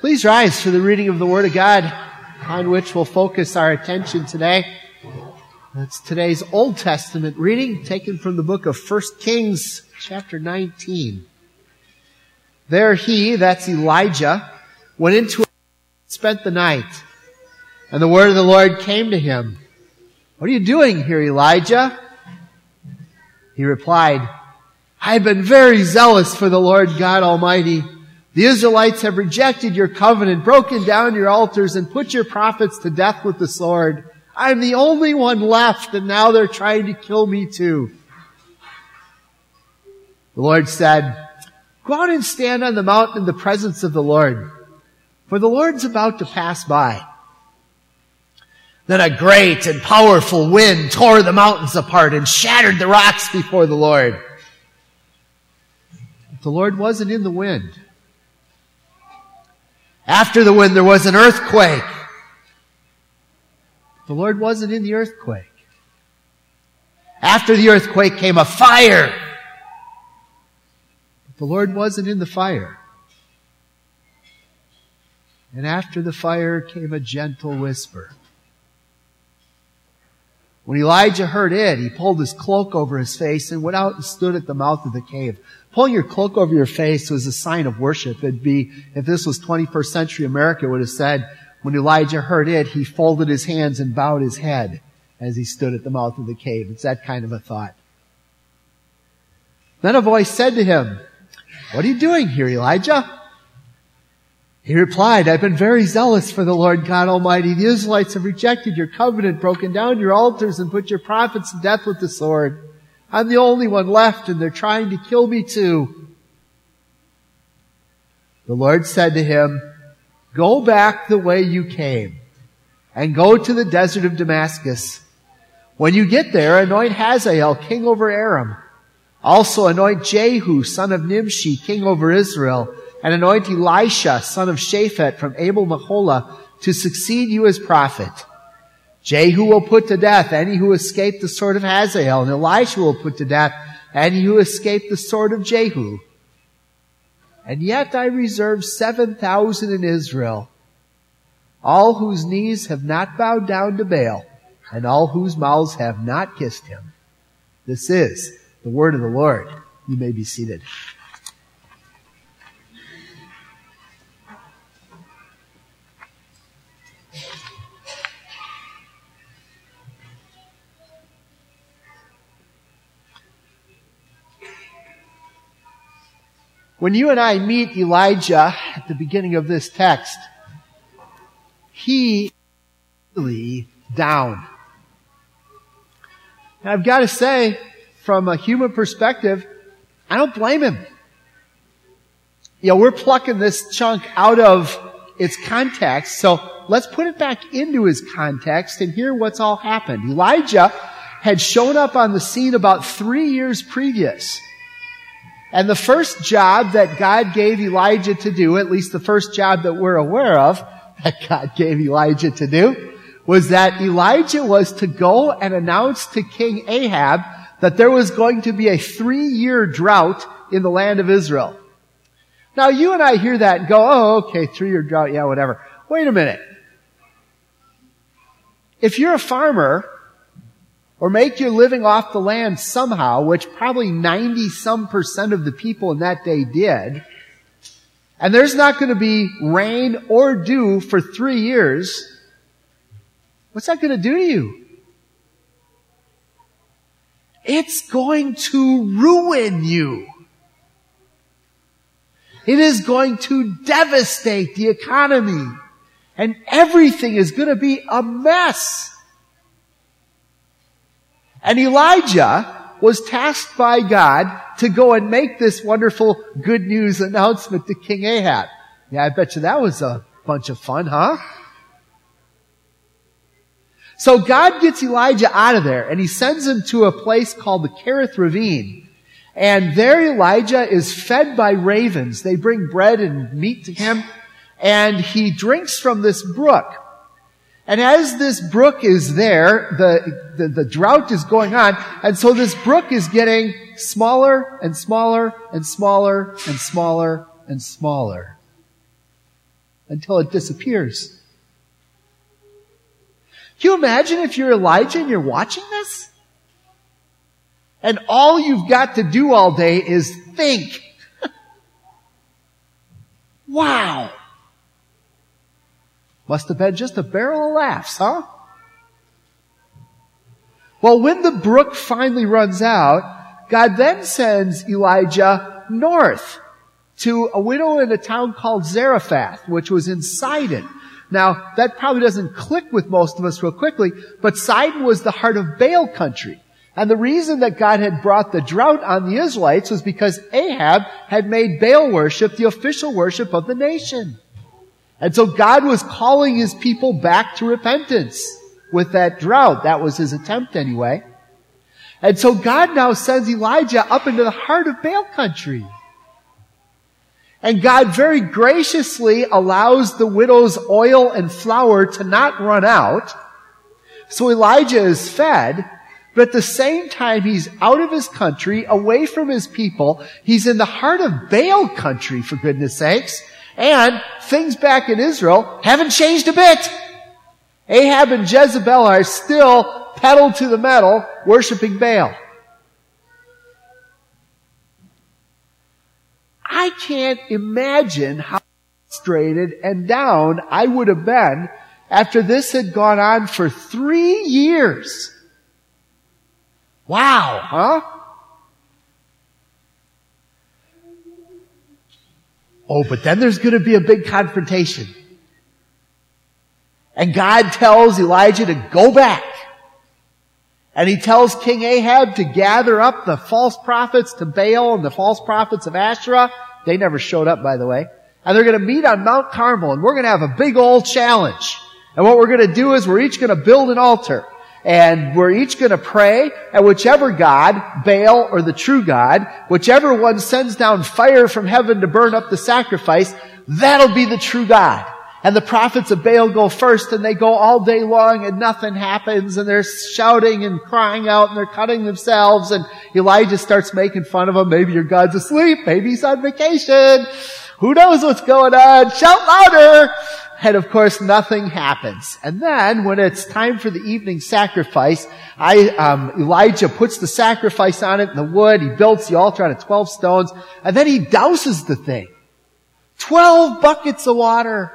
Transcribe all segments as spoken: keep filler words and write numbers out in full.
Please rise for the reading of the Word of God, on which we'll focus our attention today. That's today's Old Testament reading, taken from the book of First Kings, chapter nineteen. There he, that's Elijah, went into a spent the night. And the word of the Lord came to him. What are you doing here, Elijah? He replied, I've been very zealous for the Lord God Almighty. The Israelites have rejected your covenant, broken down your altars, and put your prophets to death with the sword. I'm the only one left, and now they're trying to kill me too. The Lord said, Go out and stand on the mountain in the presence of the Lord, for the Lord's about to pass by. Then a great and powerful wind tore the mountains apart and shattered the rocks before the Lord. But the Lord wasn't in the wind. After the wind, there was an earthquake. The Lord wasn't in the earthquake. After the earthquake came a fire. But the Lord wasn't in the fire. And after the fire came a gentle whisper. When Elijah heard it, he pulled his cloak over his face and went out and stood at the mouth of the cave. Pulling your cloak over your face was a sign of worship. It'd be, if this was twenty-first century America, it would have said, when Elijah heard it, he folded his hands and bowed his head as he stood at the mouth of the cave. It's that kind of a thought. Then a voice said to him, What are you doing here, Elijah? He replied, I've been very zealous for the Lord God Almighty. The Israelites have rejected your covenant, broken down your altars, and put your prophets to death with the sword. I'm the only one left, and they're trying to kill me too. The Lord said to him, Go back the way you came, and go to the desert of Damascus. When you get there, anoint Hazael, king over Aram. Also anoint Jehu, son of Nimshi, king over Israel, and anoint Elisha, son of Shaphat, from Abel-Meholah, to succeed you as prophet. Jehu will put to death any who escaped the sword of Hazael, and Elisha will put to death any who escaped the sword of Jehu. And yet I reserve seven thousand in Israel, all whose knees have not bowed down to Baal, and all whose mouths have not kissed him. This is the word of the Lord. You may be seated. When you and I meet Elijah at the beginning of this text, he is really down. And I've got to say, from a human perspective, I don't blame him. You know, we're plucking this chunk out of its context, so let's put it back into his context and hear what's all happened. Elijah had shown up on the scene about three years previous. And the first job that God gave Elijah to do, at least the first job that we're aware of that God gave Elijah to do, was that Elijah was to go and announce to King Ahab that there was going to be a three-year drought in the land of Israel. Now, you and I hear that and go, oh, okay, three-year drought, yeah, whatever. Wait a minute. If you're a farmer, or make your living off the land somehow, which probably ninety-some percent of the people in that day did, and there's not going to be rain or dew for three years, what's that going to do to you? It's going to ruin you. It is going to devastate the economy, and everything is going to be a mess. And Elijah was tasked by God to go and make this wonderful good news announcement to King Ahab. Yeah, I bet you that was a bunch of fun, huh? So God gets Elijah out of there, and he sends him to a place called the Kerith Ravine. And there Elijah is fed by ravens. They bring bread and meat to him, and he drinks from this brook. And as this brook is there, the, the, the drought is going on, and so this brook is getting smaller and smaller and smaller and smaller and smaller. until it disappears. Can you imagine if you're Elijah and you're watching this? And all you've got to do all day is think. Wow. Must have been just a barrel of laughs, huh? Well, when the brook finally runs out, God then sends Elijah north to a widow in a town called Zarephath, which was in Sidon. Now, that probably doesn't click with most of us real quickly, but Sidon was the heart of Baal country. And the reason that God had brought the drought on the Israelites was because Ahab had made Baal worship the official worship of the nation. And so God was calling his people back to repentance with that drought. That was his attempt anyway. And so God now sends Elijah up into the heart of Baal country. And God very graciously allows the widow's oil and flour to not run out. So Elijah is fed, but at the same time he's out of his country, away from his people. He's in the heart of Baal country, for goodness sakes. And things back in Israel haven't changed a bit. Ahab and Jezebel are still pedal to the metal, worshiping Baal. I can't imagine how frustrated and down I would have been after this had gone on for three years. Wow, huh? Oh, but then there's going to be a big confrontation. And God tells Elijah to go back. And he tells King Ahab to gather up the false prophets to Baal and the false prophets of Asherah. They never showed up, by the way. And they're going to meet on Mount Carmel, and we're going to have a big old challenge. And what we're going to do is we're each going to build an altar. And we're each going to pray, and whichever God, Baal or the true God, whichever one sends down fire from heaven to burn up the sacrifice, that'll be the true God. And the prophets of Baal go first, and they go all day long, and nothing happens, and they're shouting and crying out, and they're cutting themselves, and Elijah starts making fun of them. Maybe your God's asleep, maybe he's on vacation. Who knows what's going on? Shout louder! And of course, nothing happens. And then, when it's time for the evening sacrifice, I, um, Elijah puts the sacrifice on it in the wood. He builds the altar out of twelve stones, and then he douses the thing. Twelve buckets of water.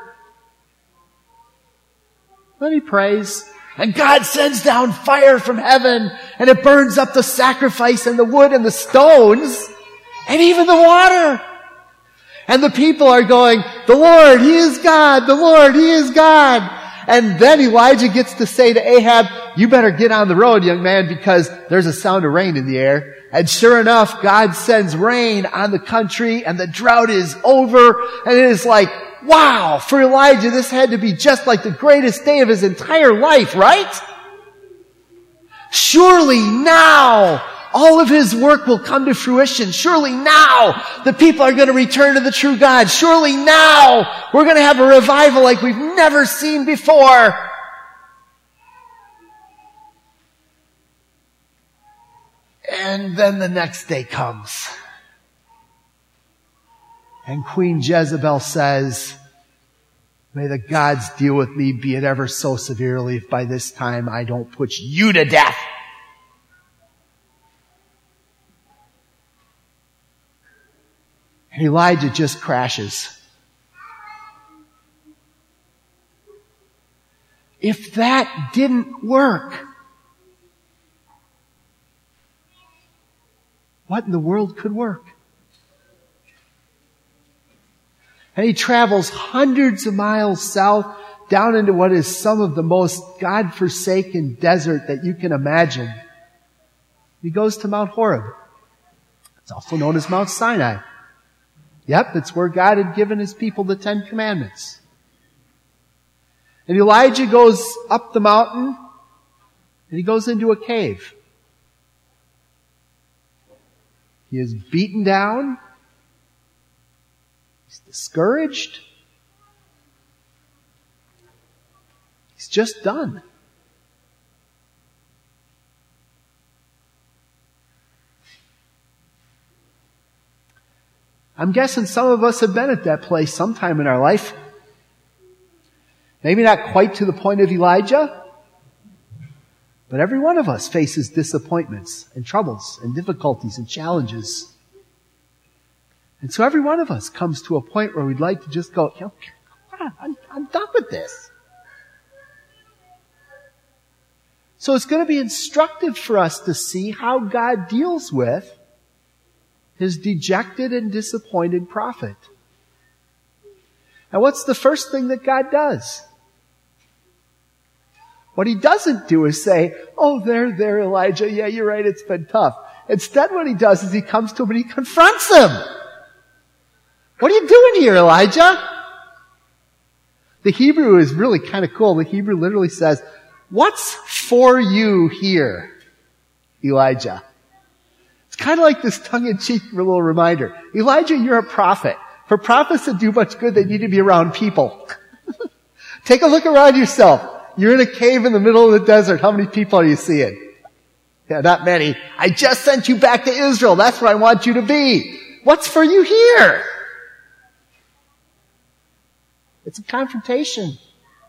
Then he prays, and God sends down fire from heaven, and it burns up the sacrifice and the wood and the stones, and even the water. And the people are going, the Lord, He is God, the Lord, He is God. And then Elijah gets to say to Ahab, you better get on the road, young man, because there's a sound of rain in the air. And sure enough, God sends rain on the country, and the drought is over, and it is like, wow, for Elijah, this had to be just like the greatest day of his entire life, right? Surely now, all of his work will come to fruition. Surely now, the people are going to return to the true God. Surely now, we're going to have a revival like we've never seen before. And then the next day comes. And Queen Jezebel says, may the gods deal with me, be it ever so severely, if by this time I don't put you to death. And Elijah just crashes. If that didn't work, what in the world could work? And he travels hundreds of miles south down into what is some of the most God-forsaken desert that you can imagine. He goes to Mount Horeb. It's also known as Mount Sinai. Yep, it's where God had given His people the Ten Commandments. And Elijah goes up the mountain, and he goes into a cave. He is beaten down. He's discouraged. He's just done. I'm guessing some of us have been at that place sometime in our life. Maybe not quite to the point of Elijah, but every one of us faces disappointments and troubles and difficulties and challenges. And so every one of us comes to a point where we'd like to just go, you know, I'm, I'm done with this. So it's going to be instructive for us to see how God deals with his dejected and disappointed prophet. And what's the first thing that God does? What he doesn't do is say, oh, there, there, Elijah, yeah, you're right, it's been tough. Instead, what he does is he comes to him and he confronts him. What are you doing here, Elijah? The Hebrew is really kind of cool. The Hebrew literally says, what's for you here, Elijah? It's kind of like this tongue-in-cheek little reminder. Elijah, you're a prophet. For prophets to do much good, they need to be around people. Take a look around yourself. You're in a cave in the middle of the desert. How many people are you seeing? Yeah, not many. I just sent you back to Israel. That's where I want you to be. What's for you here? It's a confrontation.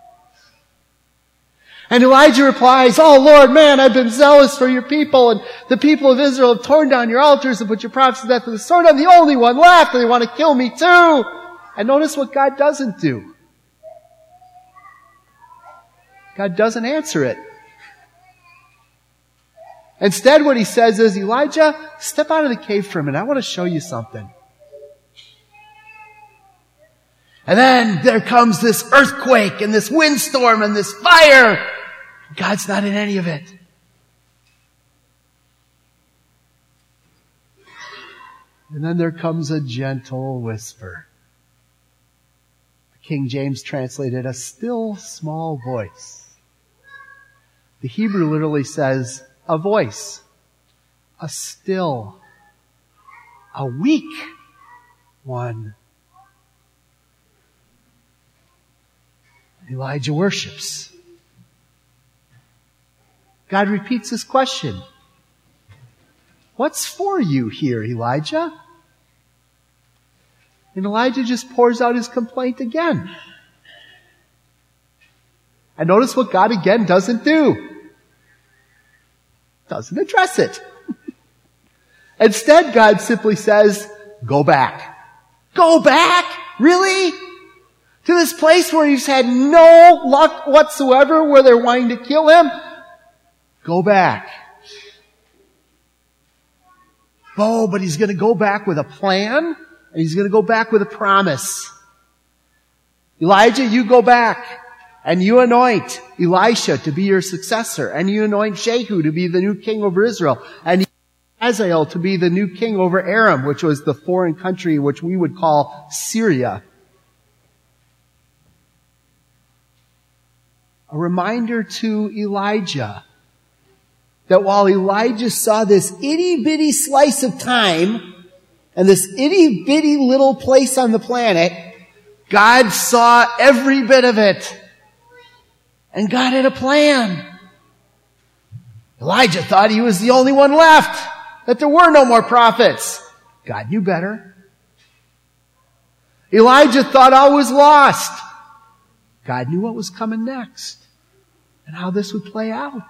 And Elijah replies, oh Lord, man, I've been zealous for your people, and the people of Israel have torn down your altars and put your prophets to death with the sword. I'm the only one left, and they want to kill me too. And notice what God doesn't do. God doesn't answer it. Instead, what he says is, Elijah, step out of the cave for a minute. I want to show you something. And then there comes this earthquake and this windstorm and this fire. God's not in any of it. And then there comes a gentle whisper. King James translated, a still small voice. The Hebrew literally says, a voice, a still, a weak one. Elijah worships. God repeats his question. What's for you here, Elijah? And Elijah just pours out his complaint again. And notice what God again doesn't do. Doesn't address it. Instead, God simply says, go back. Go back? Really? To this place where he's had no luck whatsoever, where they're wanting to kill him? Go back. Oh, but he's going to go back with a plan, and he's going to go back with a promise. Elijah, you go back, and you anoint Elisha to be your successor, and you anoint Jehu to be the new king over Israel, and you anoint Hazael to be the new king over Aram, which was the foreign country which we would call Syria. A reminder to Elijah that while Elijah saw this itty-bitty slice of time and this itty-bitty little place on the planet, God saw every bit of it. And God had a plan. Elijah thought he was the only one left, that there were no more prophets. God knew better. Elijah thought all was lost. God knew what was coming next and how this would play out.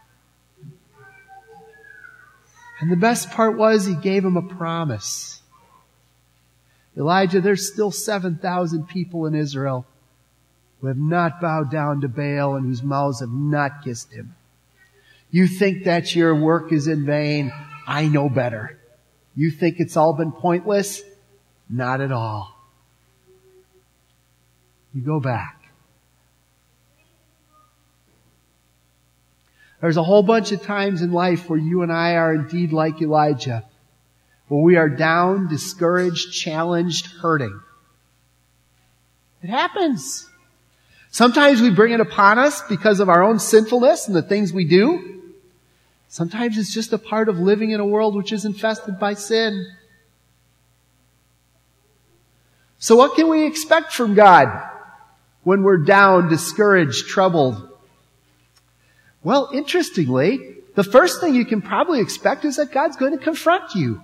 And the best part was he gave him a promise. Elijah, there's still seven thousand people in Israel who have not bowed down to Baal and whose mouths have not kissed him. You think that your work is in vain? I know better. You think it's all been pointless? Not at all. You go back. There's a whole bunch of times in life where you and I are indeed like Elijah, where we are down, discouraged, challenged, hurting. It happens. Sometimes we bring it upon us because of our own sinfulness and the things we do. Sometimes it's just a part of living in a world which is infested by sin. So what can we expect from God when we're down, discouraged, troubled? Well, interestingly, the first thing you can probably expect is that God's going to confront you.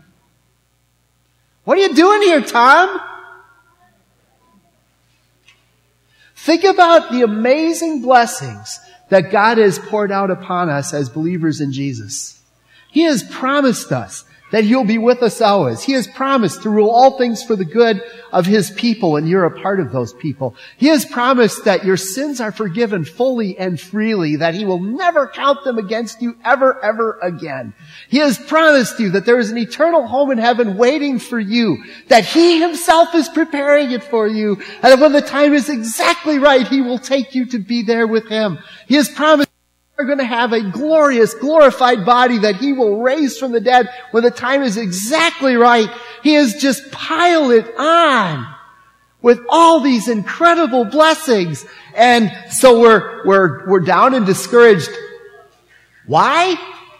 What are you doing here, Tom? Think about the amazing blessings that God has poured out upon us as believers in Jesus. He has promised us that He'll be with us always. He has promised to rule all things for the good of His people, and you're a part of those people. He has promised that your sins are forgiven fully and freely, that He will never count them against you ever, ever again. He has promised you that there is an eternal home in heaven waiting for you, that He Himself is preparing it for you, and that when the time is exactly right, He will take you to be there with Him. He has promised are going to have a glorious, glorified body that He will raise from the dead when the time is exactly right. He has just piled it on with all these incredible blessings. And so we're, we're, we're down and discouraged. Why?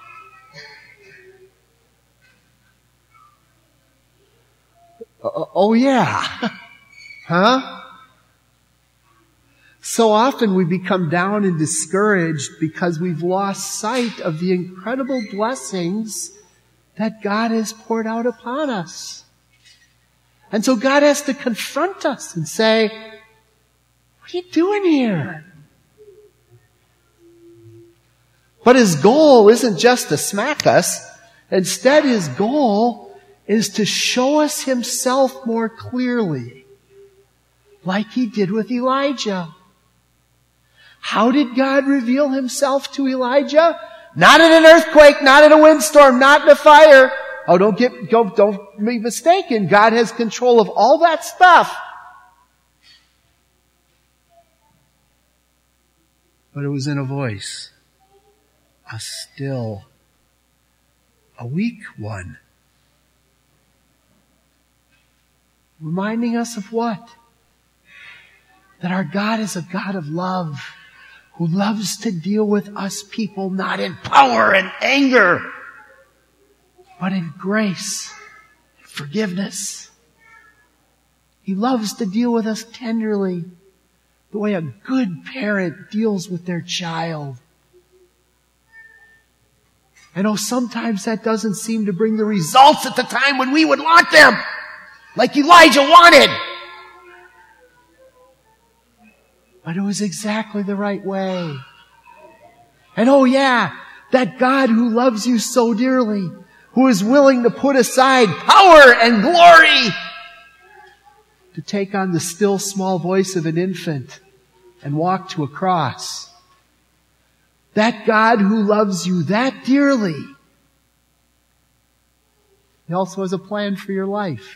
Uh, oh yeah. Huh? So often we become down and discouraged because we've lost sight of the incredible blessings that God has poured out upon us. And so God has to confront us and say, what are you doing here? But His goal isn't just to smack us. Instead, His goal is to show us Himself more clearly, like He did with Elijah. How did God reveal Himself to Elijah? Not in an earthquake, not in a windstorm, not in a fire. Oh, don't get, don't, don't be mistaken. God has control of all that stuff. But it was in a voice. A still, a weak one. Reminding us of what? That our God is a God of love, who loves to deal with us people not in power and anger, but in grace and forgiveness. He loves to deal with us tenderly, the way a good parent deals with their child. I know sometimes that doesn't seem to bring the results at the time when we would want them, like Elijah wanted. But it was exactly the right way. And oh yeah, that God who loves you so dearly, who is willing to put aside power and glory to take on the still small voice of an infant and walk to a cross. That God who loves you that dearly, He also has a plan for your life.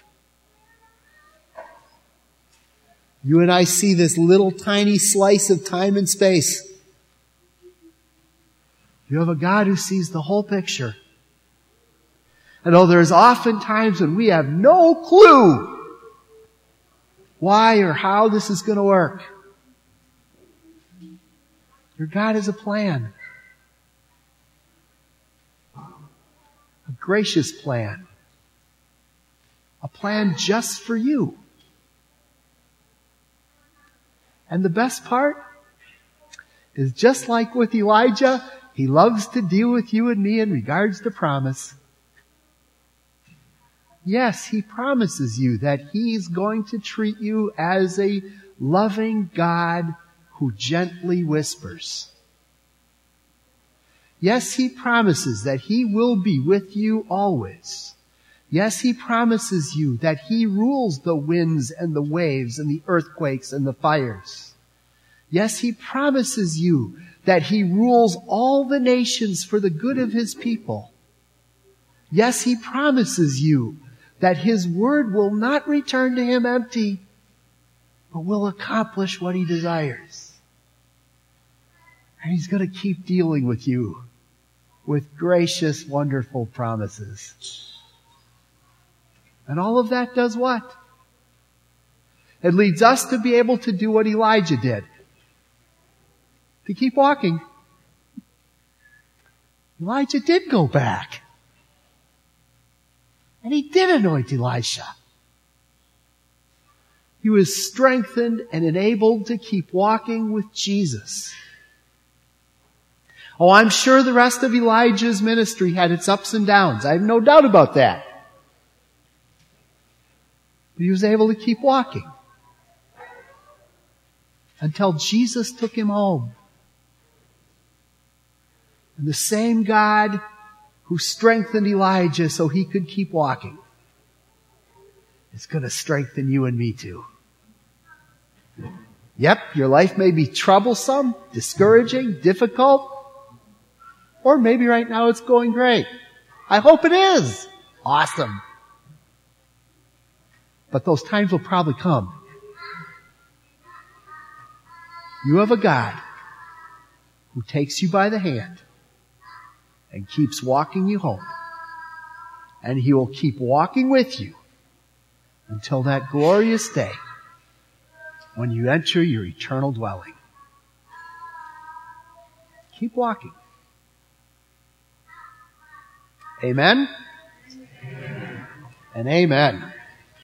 You and I see this little tiny slice of time and space. You have a God who sees the whole picture. And oh, there's often times when we have no clue why or how this is going to work. Your God has a plan. A gracious plan. A plan just for you. And the best part is just like with Elijah, He loves to deal with you and me in regards to promise. Yes, He promises you that He's going to treat you as a loving God who gently whispers. Yes, He promises that He will be with you always. Yes, He promises you that He rules the winds and the waves and the earthquakes and the fires. Yes, He promises you that He rules all the nations for the good of His people. Yes, He promises you that His word will not return to Him empty, but will accomplish what He desires. And He's going to keep dealing with you with gracious, wonderful promises. And all of that does what? It leads us to be able to do what Elijah did. To keep walking. Elijah did go back. And he did anoint Elisha. He was strengthened and enabled to keep walking with Jesus. Oh, I'm sure the rest of Elijah's ministry had its ups and downs. I have no doubt about that. But he was able to keep walking. until Jesus took him home. And the same God who strengthened Elijah so he could keep walking is going to strengthen you and me too. Yep, your life may be troublesome, discouraging, difficult, or maybe right now it's going great. I hope it is. Awesome. But those times will probably come. You have a God who takes you by the hand and keeps walking you home. And He will keep walking with you until that glorious day when you enter your eternal dwelling. Keep walking. Amen? Amen. And amen.